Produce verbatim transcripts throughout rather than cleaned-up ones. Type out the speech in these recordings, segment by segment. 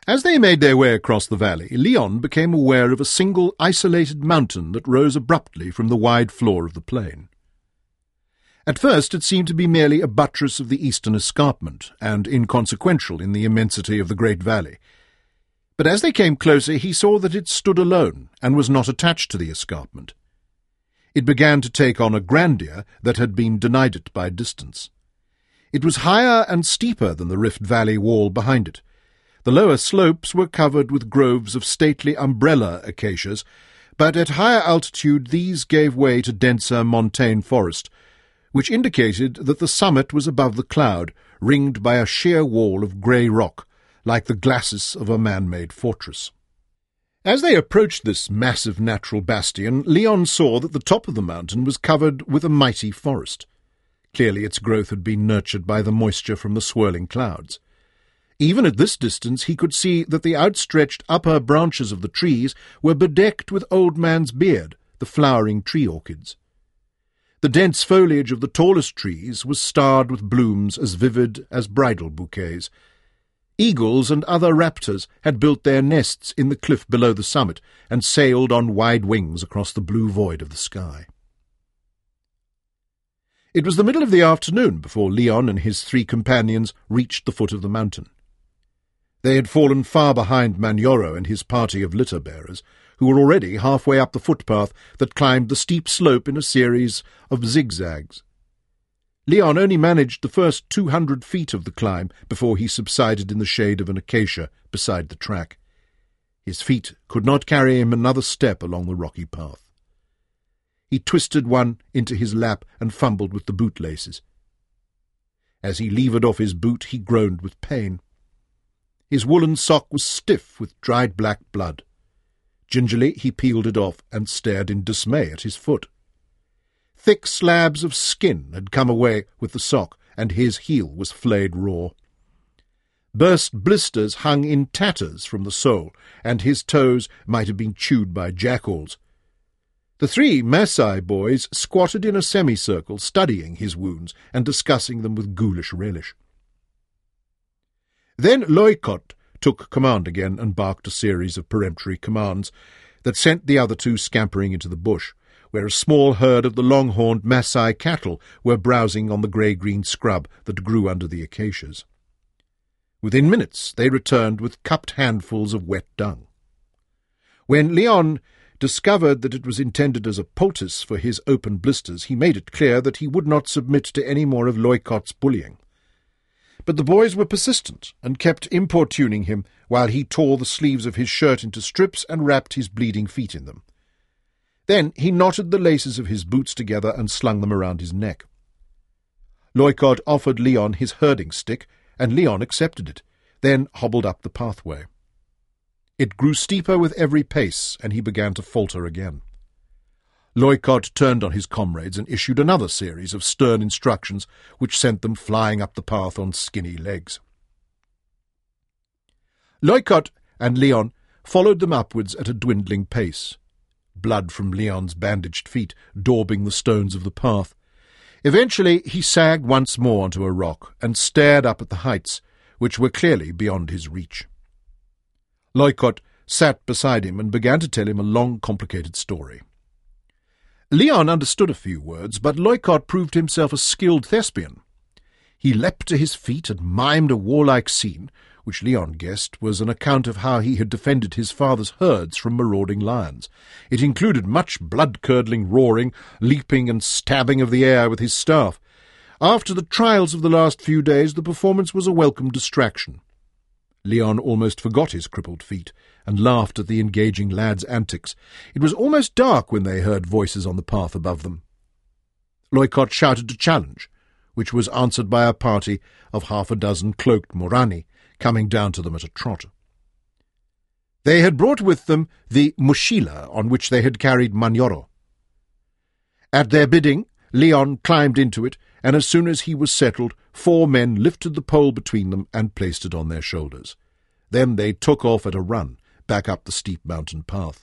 As they made their way across the valley, Leon became aware of a single isolated mountain that rose abruptly from the wide floor of the plain. At first it seemed to be merely a buttress of the eastern escarpment, and inconsequential in the immensity of the great valley. But as they came closer he saw that it stood alone, and was not attached to the escarpment. It began to take on a grandeur that had been denied it by distance. It was higher and steeper than the Rift Valley wall behind it. The lower slopes were covered with groves of stately umbrella acacias, but at higher altitude these gave way to denser montane forest, which indicated that the summit was above the cloud, ringed by a sheer wall of grey rock, like the glacis of a man-made fortress. As they approached this massive natural bastion, Leon saw that the top of the mountain was covered with a mighty forest. Clearly its growth had been nurtured by the moisture from the swirling clouds. Even at this distance he could see that the outstretched upper branches of the trees were bedecked with old man's beard, the flowering tree orchids. The dense foliage of the tallest trees was starred with blooms as vivid as bridal bouquets. Eagles and other raptors had built their nests in the cliff below the summit and sailed on wide wings across the blue void of the sky. It was the middle of the afternoon before Leon and his three companions reached the foot of the mountain. They had fallen far behind Manioro and his party of litter-bearers, who were already halfway up the footpath that climbed the steep slope in a series of zigzags. Leon only managed the first two hundred feet of the climb before he subsided in the shade of an acacia beside the track. His feet could not carry him another step along the rocky path. He twisted one into his lap and fumbled with the bootlaces. As he levered off his boot, he groaned with pain. His woolen sock was stiff with dried black blood. Gingerly he peeled it off and stared in dismay at his foot. Thick slabs of skin had come away with the sock, and his heel was flayed raw. Burst blisters hung in tatters from the sole, and his toes might have been chewed by jackals. The three Maasai boys squatted in a semicircle, studying his wounds and discussing them with ghoulish relish. Then Loikot took command again and barked a series of peremptory commands that sent the other two scampering into the bush, where a small herd of the long-horned Maasai cattle were browsing on the grey-green scrub that grew under the acacias. Within minutes they returned with cupped handfuls of wet dung. When Leon discovered that it was intended as a poultice for his open blisters, he made it clear that he would not submit to any more of Loikot's bullying. But the boys were persistent and kept importuning him while he tore the sleeves of his shirt into strips and wrapped his bleeding feet in them. Then he knotted the laces of his boots together and slung them around his neck. Loikot offered Leon his herding stick, and Leon accepted it, then hobbled up the pathway. It grew steeper with every pace, and he began to falter again. Loikot turned on his comrades and issued another series of stern instructions which sent them flying up the path on skinny legs. Loikot and Leon followed them upwards at a dwindling pace, blood from Leon's bandaged feet daubing the stones of the path. Eventually he sagged once more onto a rock and stared up at the heights, which were clearly beyond his reach. Loikot sat beside him and began to tell him a long, complicated story. Leon understood a few words, but Loikot proved himself a skilled thespian. He leapt to his feet and mimed a warlike scene, which Leon guessed was an account of how he had defended his father's herds from marauding lions. It included much blood-curdling roaring, leaping and stabbing of the air with his staff. After the trials of the last few days, the performance was a welcome distraction. Leon almost forgot his crippled feet and laughed at the engaging lad's antics. It was almost dark when they heard voices on the path above them. Loikot shouted a challenge, which was answered by a party of half a dozen cloaked Morani coming down to them at a trot. They had brought with them the mochila on which they had carried Manioro. At their bidding, Leon climbed into it, and as soon as he was settled, four men lifted the pole between them and placed it on their shoulders. Then they took off at a run, back up the steep mountain path.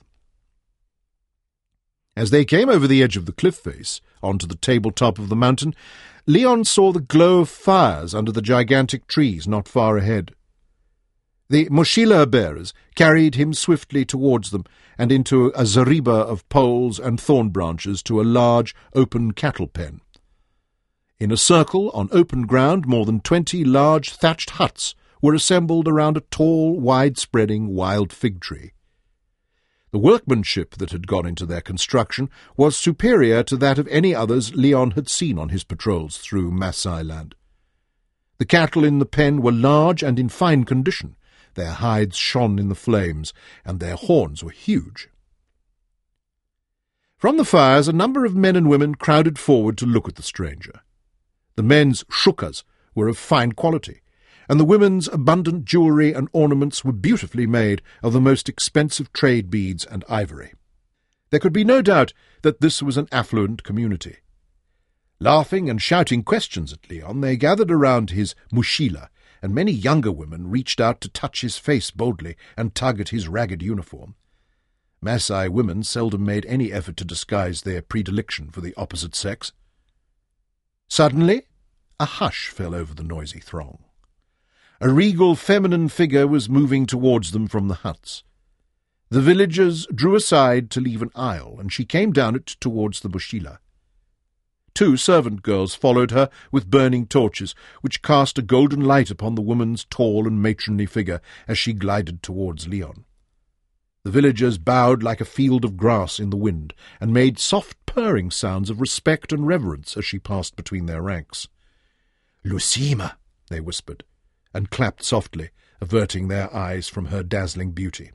As they came over the edge of the cliff face, onto the tabletop of the mountain, Leon saw the glow of fires under the gigantic trees not far ahead. The mochila bearers carried him swiftly towards them and into a zareba of poles and thorn branches to a large open cattle pen. In a circle on open ground, more than twenty large thatched huts were assembled around a tall, wide-spreading wild fig tree. The workmanship that had gone into their construction was superior to that of any others Leon had seen on his patrols through Masai land. The cattle in the pen were large and in fine condition. Their hides shone in the flames, and their horns were huge. From the fires a number of men and women crowded forward to look at the stranger. The men's shukas were of fine quality, and the women's abundant jewellery and ornaments were beautifully made of the most expensive trade beads and ivory. There could be no doubt that this was an affluent community. Laughing and shouting questions at Leon, they gathered around his mochila, and many younger women reached out to touch his face boldly and tug at his ragged uniform. Masai women seldom made any effort to disguise their predilection for the opposite sex. Suddenly, a hush fell over the noisy throng. A regal feminine figure was moving towards them from the huts. The villagers drew aside to leave an aisle, and she came down it towards the mochila. Two servant girls followed her with burning torches, which cast a golden light upon the woman's tall and matronly figure as she glided towards Leon. The villagers bowed like a field of grass in the wind, and made soft purring sounds of respect and reverence as she passed between their ranks. "Lusima," they whispered, and clapped softly, averting their eyes from her dazzling beauty.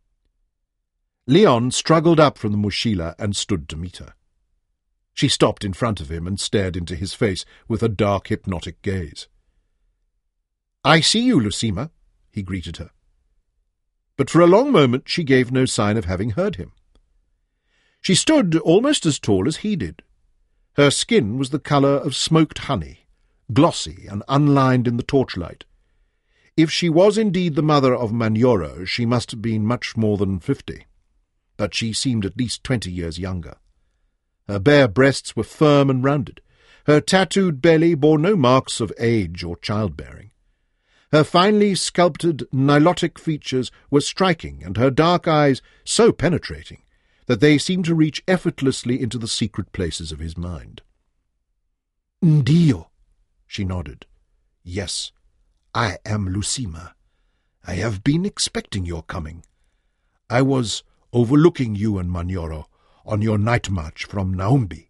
Leon struggled up from the mochila and stood to meet her. She stopped in front of him and stared into his face with a dark, hypnotic gaze. "I see you, Lusima," he greeted her. But for a long moment she gave no sign of having heard him. She stood almost as tall as he did. Her skin was the colour of smoked honey, glossy and unlined in the torchlight. If she was indeed the mother of Manyoro, she must have been much more than fifty, but she seemed at least twenty years younger. Her bare breasts were firm and rounded. Her tattooed belly bore no marks of age or childbearing. Her finely sculpted nilotic features were striking, and her dark eyes so penetrating that they seemed to reach effortlessly into the secret places of his mind. "Ndio," she nodded. "Yes, I am Lusima. I have been expecting your coming. I was overlooking you and Manyoro on your night march from Naumbi."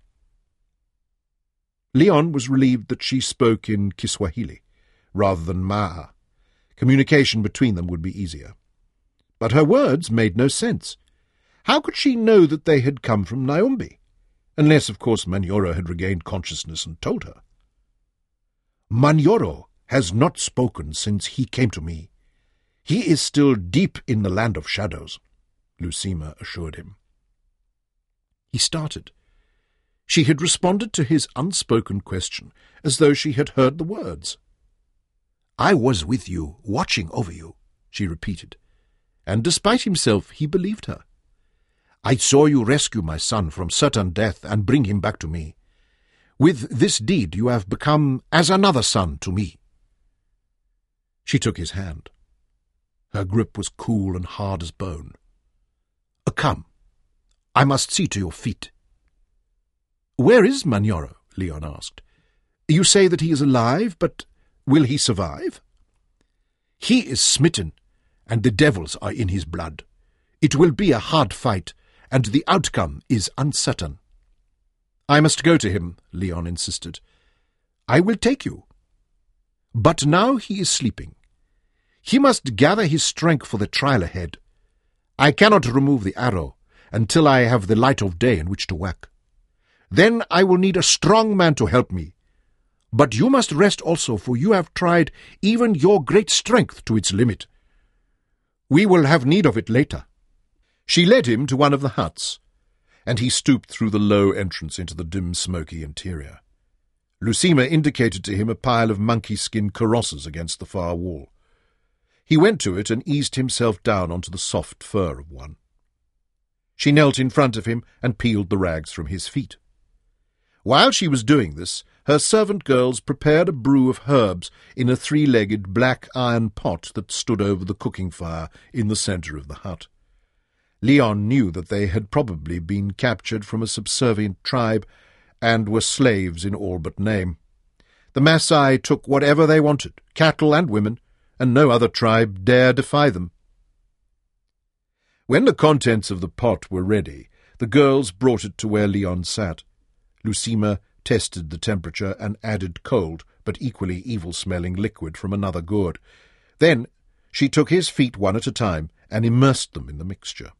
Leon was relieved that she spoke in Kiswahili, rather than Maa. Communication between them would be easier. But her words made no sense. How could she know that they had come from Naumbi? Unless, of course, Manyoro had regained consciousness and told her. "Manyoro has not spoken since he came to me. He is still deep in the land of shadows," Lusima assured him. He started. She had responded to his unspoken question as though she had heard the words. "I was with you, watching over you," she repeated, and despite himself he believed her. "I saw you rescue my son from certain death and bring him back to me. With this deed you have become as another son to me." She took his hand. Her grip was cool and hard as bone. "Come, I must see to your feet." "Where is Manyoro?" Leon asked. "You say that he is alive, but will he survive?" "He is smitten, and the devils are in his blood. It will be a hard fight, and the outcome is uncertain." "I must go to him," Leon insisted. "I will take you. But now he is sleeping. He must gather his strength for the trial ahead. I cannot remove the arrow until I have the light of day in which to whack. Then I will need a strong man to help me. But you must rest also, for you have tried even your great strength to its limit. We will have need of it later." She led him to one of the huts, and he stooped through the low entrance into the dim, smoky interior. Lusima indicated to him a pile of monkey-skin karosses against the far wall. He went to it and eased himself down onto the soft fur of one. She knelt in front of him and peeled the rags from his feet. While she was doing this, her servant girls prepared a brew of herbs in a three-legged black iron pot that stood over the cooking fire in the centre of the hut. Leon knew that they had probably been captured from a subservient tribe and were slaves in all but name. The Masai took whatever they wanted, cattle and women, and no other tribe dare defy them. When the contents of the pot were ready, the girls brought it to where Leon sat. Lucima tested the temperature and added cold but equally evil-smelling liquid from another gourd. Then she took his feet one at a time and immersed them in the mixture.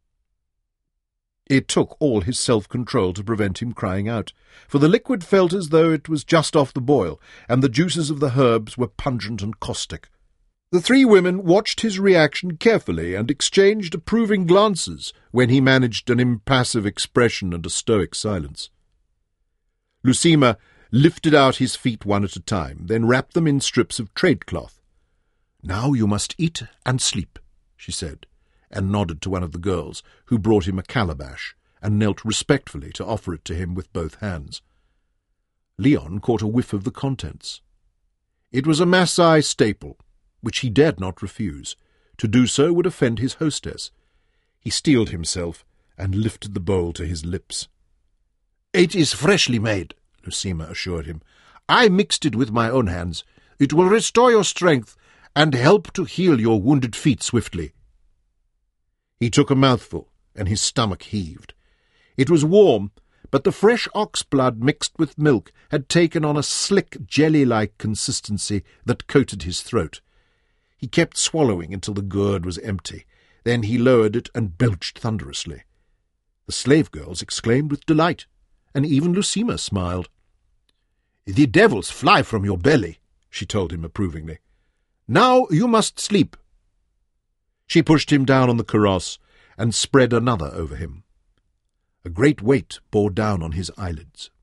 It took all his self-control to prevent him crying out, for the liquid felt as though it was just off the boil, and the juices of the herbs were pungent and caustic. The three women watched his reaction carefully and exchanged approving glances when he managed an impassive expression and a stoic silence. Lucima lifted out his feet one at a time, then wrapped them in strips of trade cloth. "Now you must eat and sleep," she said, and nodded to one of the girls, who brought him a calabash, and knelt respectfully to offer it to him with both hands. Leon caught a whiff of the contents. It was a Masai staple, which he dared not refuse. To do so would offend his hostess. He steeled himself and lifted the bowl to his lips. "It is freshly made," Lucima assured him. "I mixed it with my own hands. It will restore your strength and help to heal your wounded feet swiftly." He took a mouthful, and his stomach heaved. It was warm, but the fresh ox blood mixed with milk had taken on a slick, jelly-like consistency that coated his throat. He kept swallowing until the gourd was empty. Then he lowered it and belched thunderously. The slave girls exclaimed with delight, and even Lucima smiled. "The devils fly from your belly," she told him approvingly. "Now you must sleep." She pushed him down on the kaross and spread another over him. A great weight bore down on his eyelids.